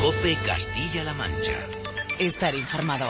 COPE Castilla-La Mancha. Estar informado.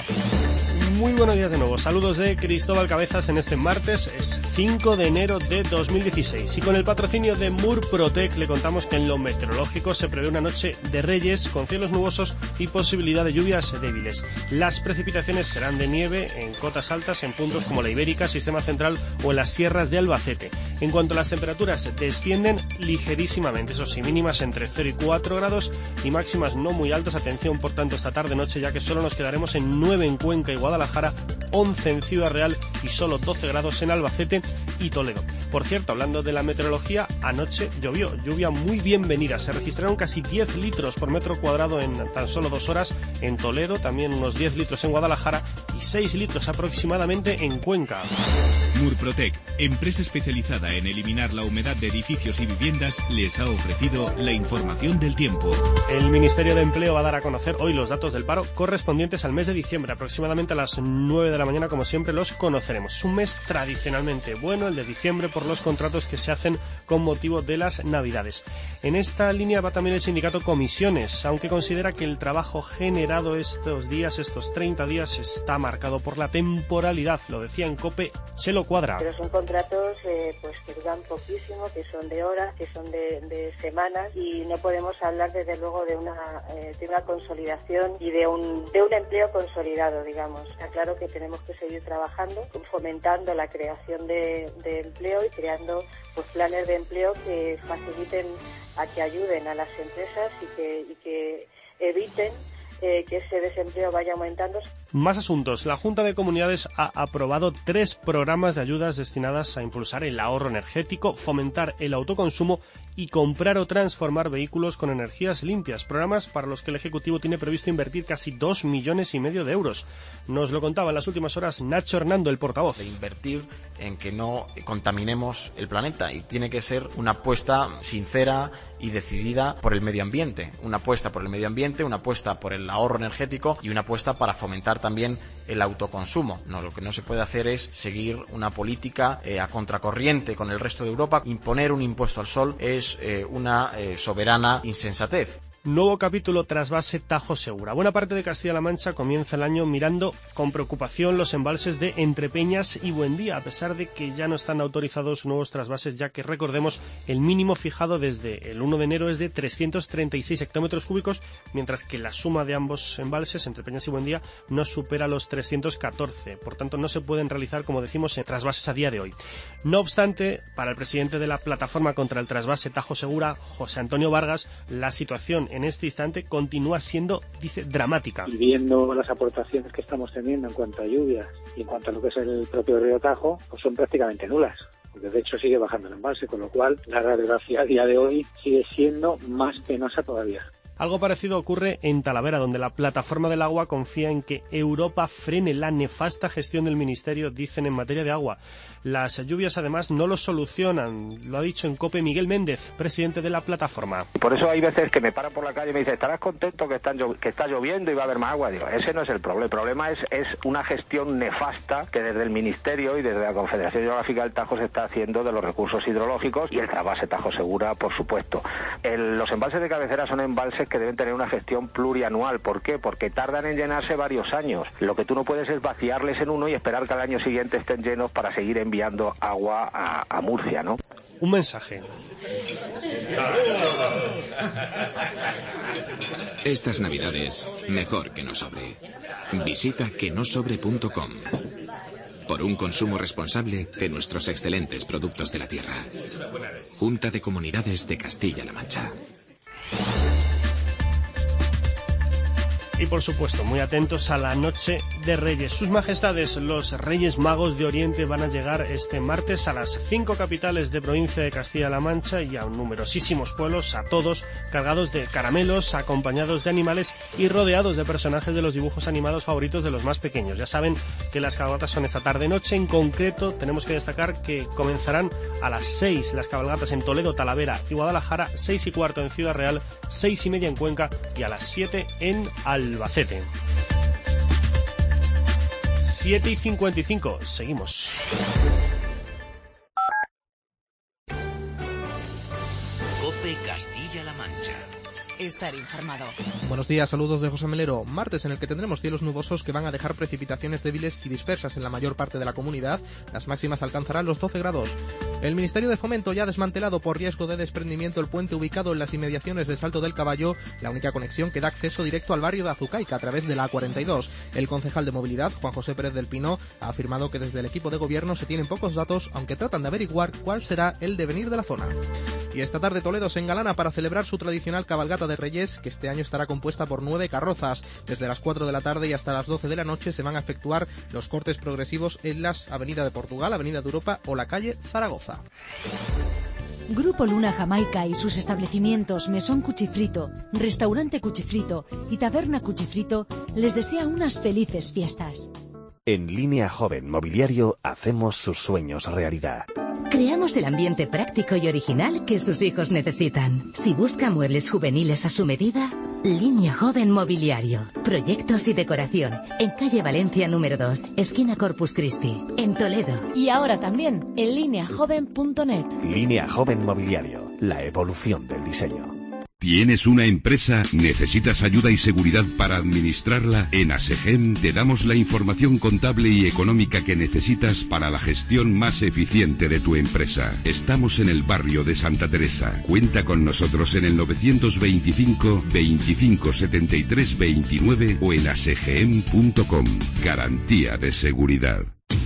Muy buenos días de nuevo. Saludos de Cristóbal Cabezas en este martes, es 5 de enero de 2016. Y con el patrocinio de Murprotec le contamos que en lo meteorológico se prevé una noche de Reyes con cielos nubosos y posibilidad de lluvias débiles. Las precipitaciones serán de nieve en cotas altas en puntos como la Ibérica, Sistema Central o en las sierras de Albacete. En cuanto a las temperaturas, descienden ligerísimamente, eso sí, mínimas entre 0 y 4 grados y máximas no muy altas. Atención, por tanto, esta tarde-noche, ya que solo nos quedaremos en 9 en Cuenca y Guadalajara, 11 en Ciudad Real y solo 12 grados en Albacete y Toledo. Por cierto, hablando de la meteorología, anoche llovió, lluvia muy bienvenida. Se registraron casi 10 litros por metro cuadrado en tan solo 2 horas en Toledo, también unos 10 litros en Guadalajara y 6 litros aproximadamente en Cuenca. Murprotec, empresa especializada en eliminar la humedad de edificios y viviendas, les ha ofrecido la información del tiempo. El Ministerio de Empleo va a dar a conocer hoy los datos del paro correspondientes al mes de diciembre, aproximadamente a las 9 de la mañana, como siempre los conoceremos. Es un mes tradicionalmente bueno, el de diciembre, por los contratos que se hacen con motivo de las Navidades. En esta línea va también el sindicato Comisiones, aunque considera que el trabajo generado estos días, estos 30 días, está marcado por la temporalidad. Lo decía en COPE Chelo Cuadra. Pero son contratos pues que duran poquísimo, que son de horas, que son de semanas, y no podemos hablar desde luego de una consolidación y de un empleo consolidado, digamos. Está claro que tenemos que seguir trabajando, fomentando la creación de empleo y creando pues planes de empleo que faciliten, a que ayuden a las empresas y que eviten que ese desempleo vaya aumentando. Más asuntos. La Junta de Comunidades ha aprobado 3 programas de ayudas destinadas a impulsar el ahorro energético, fomentar el autoconsumo y comprar o transformar vehículos con energías limpias. Programas para los que el Ejecutivo tiene previsto invertir casi 2,5 millones de euros. Nos lo contaba en las últimas horas Nacho Hernando, el portavoz. De invertir en que no contaminemos el planeta, y tiene que ser una apuesta sincera y decidida por el medio ambiente. Una apuesta por el medio ambiente, una apuesta por el ahorro energético y una apuesta para fomentar también el autoconsumo. No, lo que no se puede hacer es seguir una política a contracorriente con el resto de Europa. Imponer un impuesto al sol es una soberana insensatez. Nuevo capítulo trasvase Tajo Segura. Buena parte de Castilla-La Mancha comienza el año mirando con preocupación los embalses de Entrepeñas y Buendía, a pesar de que ya no están autorizados nuevos trasvases, ya que, recordemos, el mínimo fijado desde el 1 de enero es de 336 hectómetros cúbicos, mientras que la suma de ambos embalses, Entrepeñas y Buendía, no supera los 314. Por tanto, no se pueden realizar, como decimos, trasvases a día de hoy. No obstante, para el presidente de la Plataforma contra el Trasvase Tajo Segura, José Antonio Vargas, la situación en este instante continúa siendo, dice, dramática. Y viendo las aportaciones que estamos teniendo en cuanto a lluvias y en cuanto a lo que es el propio río Tajo, pues son prácticamente nulas, porque de hecho sigue bajando el embalse, con lo cual la radiografía a día de hoy sigue siendo más penosa todavía. Algo parecido ocurre en Talavera, donde la Plataforma del Agua confía en que Europa frene la nefasta gestión del Ministerio, dicen, en materia de agua. Las lluvias, además, no lo solucionan. Lo ha dicho en COPE Miguel Méndez, presidente de la Plataforma. Por eso hay veces que me paran por la calle y me dicen: ¿estarás contento que está lloviendo y va a haber más agua? Digo, ese no es el problema. El problema es una gestión nefasta que desde el Ministerio y desde la Confederación Hidrográfica del Tajo se está haciendo de los recursos hidrológicos y el trasvase Tajo Segura, por supuesto. Los embalses de cabecera son embalses que deben tener una gestión plurianual. ¿Por qué? Porque tardan en llenarse varios años. Lo que tú no puedes es vaciarles en uno y esperar que al año siguiente estén llenos para seguir enviando agua a Murcia, ¿no? Un mensaje. Estas Navidades, mejor que no sobre. Visita quenosobre.com. Por un consumo responsable de nuestros excelentes productos de la tierra. Junta de Comunidades de Castilla-La Mancha. Y por supuesto, muy atentos a la noche de Reyes. Sus Majestades, los Reyes Magos de Oriente, van a llegar este martes a las 5 capitales de provincia de Castilla-La Mancha y a numerosísimos pueblos, a todos cargados de caramelos, acompañados de animales y rodeados de personajes de los dibujos animados favoritos de los más pequeños. Ya saben que las cabalgatas son esta tarde-noche. En concreto, tenemos que destacar que comenzarán a las 6 las cabalgatas en Toledo, Talavera y Guadalajara, 6:15 en Ciudad Real, 6:30 en Cuenca y a las 7 en Albacete. 7:55, seguimos. COPE Castilla-La Mancha. Estar informado. Buenos días, saludos de José Melero. Martes en el que tendremos cielos nubosos que van a dejar precipitaciones débiles y dispersas en la mayor parte de la comunidad. Las máximas alcanzarán los 12 grados. El Ministerio de Fomento ya ha desmantelado por riesgo de desprendimiento el puente ubicado en las inmediaciones de Salto del Caballo, la única conexión que da acceso directo al barrio de Azucaica a través de la A42. El concejal de Movilidad, Juan José Pérez del Pino, ha afirmado que desde el equipo de gobierno se tienen pocos datos, aunque tratan de averiguar cuál será el devenir de la zona. Y esta tarde Toledo se engalana para celebrar su tradicional cabalgata de Reyes, que este año estará compuesta por 9 carrozas. Desde las 4 de la tarde y hasta las 12 de la noche se van a efectuar los cortes progresivos en las Avenida de Portugal, Avenida de Europa o la calle Zaragoza. Grupo Luna Jamaica y sus establecimientos Mesón Cuchifrito, Restaurante Cuchifrito y Taberna Cuchifrito les desea unas felices fiestas. En Línea Joven Mobiliario hacemos sus sueños realidad. Creamos el ambiente práctico y original que sus hijos necesitan. Si busca muebles juveniles a su medida, Línea Joven Mobiliario. Proyectos y decoración. En calle Valencia número 2, esquina Corpus Christi, en Toledo. Y ahora también en lineajoven.net. Línea Joven Mobiliario. La evolución del diseño. ¿Tienes una empresa? ¿Necesitas ayuda y seguridad para administrarla? En ASEGEM te damos la información contable y económica que necesitas para la gestión más eficiente de tu empresa. Estamos en el barrio de Santa Teresa. Cuenta con nosotros en el 925 25 73 29 o en asegem.com. Garantía de seguridad.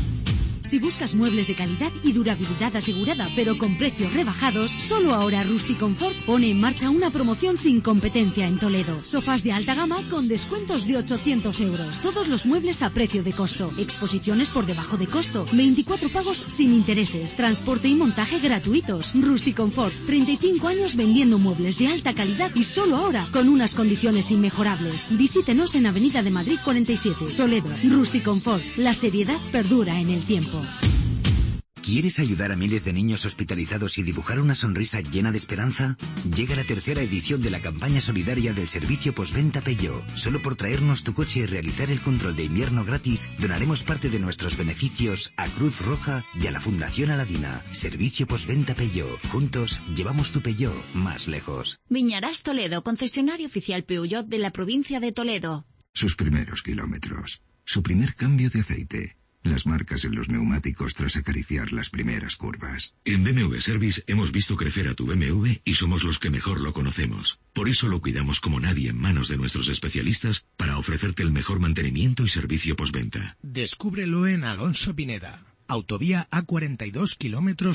Si buscas muebles de calidad y durabilidad asegurada, pero con precios rebajados, solo ahora Rusticonfort pone en marcha una promoción sin competencia en Toledo. Sofás de alta gama con descuentos de 800 euros. Todos los muebles a precio de costo. Exposiciones por debajo de costo. 24 pagos sin intereses. Transporte y montaje gratuitos. Rusticonfort, 35 años vendiendo muebles de alta calidad y solo ahora con unas condiciones inmejorables. Visítenos en Avenida de Madrid 47, Toledo. Rusticonfort, la seriedad perdura en el tiempo. ¿Quieres ayudar a miles de niños hospitalizados y dibujar una sonrisa llena de esperanza? Llega la tercera edición de la campaña solidaria del servicio postventa Peugeot. Solo por traernos tu coche y realizar el control de invierno gratis, donaremos parte de nuestros beneficios a Cruz Roja y a la Fundación Aladina. Servicio postventa Peugeot. Juntos llevamos tu Peugeot más lejos. Viñarás Toledo, concesionario oficial Peugeot de la provincia de Toledo. Sus primeros kilómetros. Su primer cambio de aceite. Las marcas en los neumáticos tras acariciar las primeras curvas. En BMW Service hemos visto crecer a tu BMW y somos los que mejor lo conocemos. Por eso lo cuidamos como nadie en manos de nuestros especialistas para ofrecerte el mejor mantenimiento y servicio postventa. Descúbrelo en Alonso Pineda. Autovía A42 kilómetros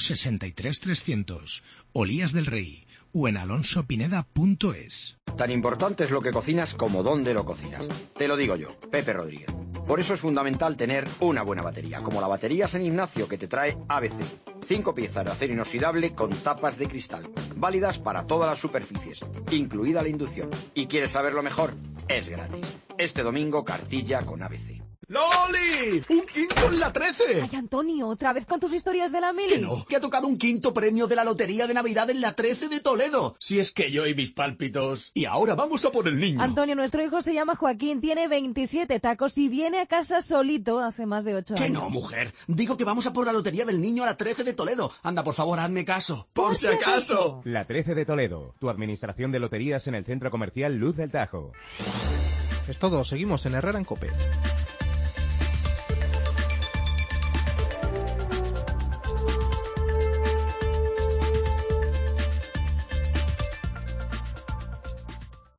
63300. Olías del Rey. O en alonsopineda.es. Tan importante es lo que cocinas como dónde lo cocinas. Te lo digo yo, Pepe Rodríguez. Por eso es fundamental tener una buena batería, como la batería San Ignacio que te trae ABC. 5 piezas de acero inoxidable con tapas de cristal, válidas para todas las superficies, incluida la inducción. ¿Y quieres saberlo mejor? Es gratis. Este domingo, cartilla con ABC. ¡Loli! ¡Un quinto en la 13! Ay, Antonio, ¿otra vez con tus historias de la mili? Que no, que ha tocado un quinto premio de la Lotería de Navidad en la 13 de Toledo. Si es que yo y mis pálpitos. Y ahora vamos a por el niño. Antonio, nuestro hijo se llama Joaquín, tiene 27 tacos y viene a casa solito hace más de 8 años. Que no, mujer. Digo que vamos a por la Lotería del Niño a la 13 de Toledo. Anda, por favor, hazme caso. ¡Por si acaso! La 13 de Toledo, tu administración de loterías en el centro comercial Luz del Tajo. Es todo, seguimos en Herrera en COPE.